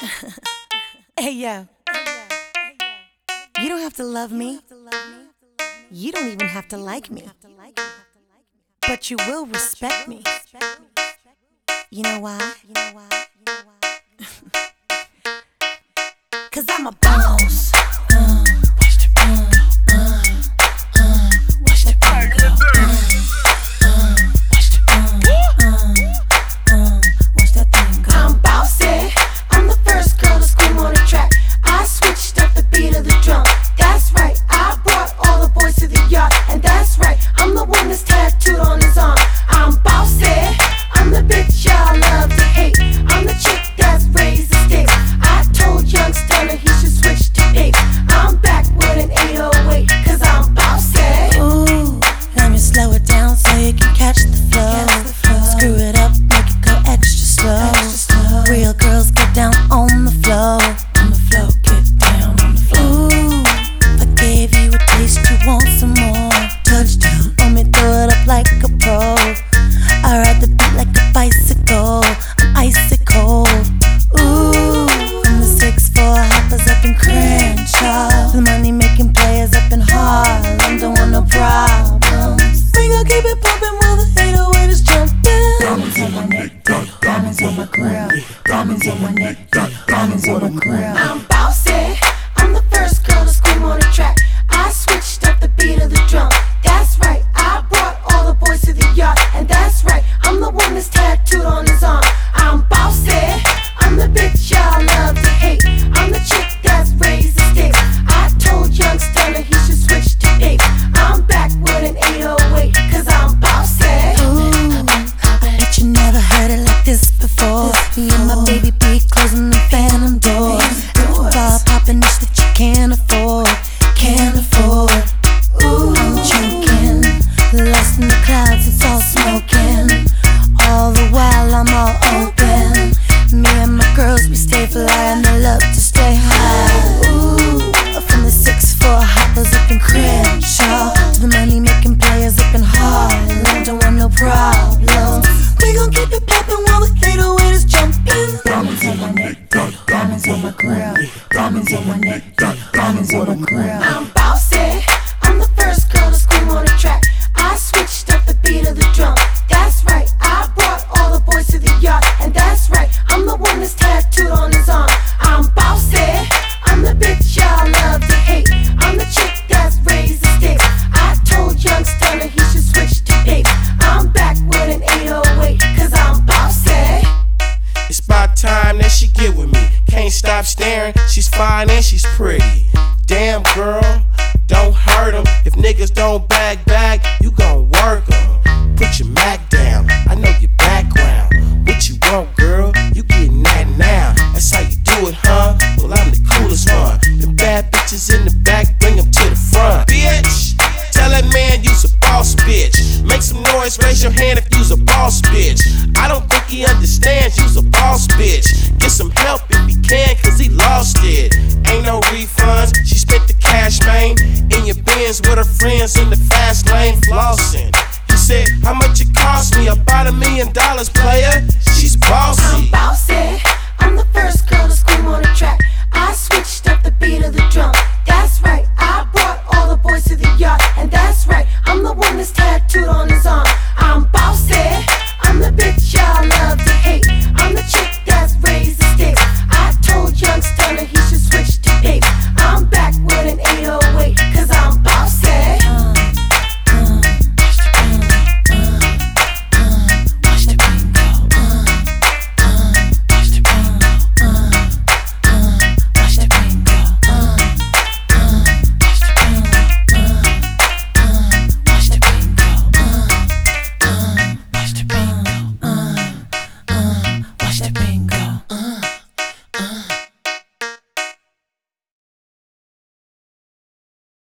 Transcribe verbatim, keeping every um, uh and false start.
Hey yo, you don't have to love me. You don't even have to like me. But you will respect me. You know why? Cause I'm a boss. Uh, watch the uh, uh, uh, watch the uh, uh, watch the uh, uh, uh, watch that thing go. I'm bossy. I'm the first girl to scream on the track. I switched up the beat of the drum. That's right. I brought all the boys to the yard, and that's right. I'm the one that's tattooed on his arm. I'm bossy. I'm the bitch y'all love to hate. I'm the chick that's raised the stakes. I told young Stunner he should switch to apes. I'm back with an eight oh eight, cause I'm bossy. Ooh, let me slow it down so you can catch the flow. Screw it up, make it go extra slow. Real girls get down on the floor. On the floor, get down on the floor. Ooh, if I gave you a taste, you want some more. Touchdown, let me throw it up like a pro. I ride the beat like a bicycle. I'm icy cold. Ooh, from the six four hoppers up in Crenshaw, the money making players up in Harlem. Don't want no problems. We gon' keep it poppin' while the eight oh eight is jumpin'. Diamonds on my neck, got diamonds on my grill. Diamonds on my neck, got diamonds on my grill. I'm bossy. I'm the first girl to scream on the track. I switched up the beat of the drum. That's right. I brought all the boys to the yard, and that's right. I'm the one that's tattooed on his arm. I'm bossy. I'm the bitch y'all love to hate. I'm the chick that's raised the stakes. I told young Stunner he should switch to apes. I'm back with an eight oh eight, cause I'm bossy. Ooh, I bet you never heard it like this before. Me and my baby be closing the phantom doors. Bar popping this that you can't afford. Can't afford. Ooh, I'm choking, lost in the clouds, it's all smoking. All the while I'm all open. Me and my girls, we stay fly and they love to stay high. Ooh, from the six four hoppers up in Crenshaw to the money making players up in Harlem. Don't want no problems. We gon' keep it poppin' while the eight oh eight is jumpin'. Diamonds on my neck, got diamonds on my grill. Diamonds on my neck, got diamonds on my grill. I'm bossy. I'm the first girl to scream on the track. I switched up the beat of the drum. That's right. I brought all the boys to the yard, and that's right. I'm the one that's tattooed on his arm. I'm bossy. I'm the bitch y'all love to hate. I'm the chick that's raised the stakes. I told young Stunner he should switch to apes. I'm back with an eight oh eight, cause I'm bossy. It's about time that she get with me. Can't stop staring, she's fine and she's pretty. Damn girl, don't hurt 'em. If niggas don't bag back, you gon' work 'em. Put your Mac down, I know your background. What you want, girl? You getting that now. That's how you do it, huh? Well, I'm the coolest one. Them bad bitches in the back, bring 'em to the front. Bitch, tell that man you's a boss bitch. Make some noise, raise your hand if you's a boss bitch. I don't think he understands you's a boss bitch. Get some help if he can, cause he lost it. Ain't no refunds, she spent the cash, man. In your Benz with her friends in the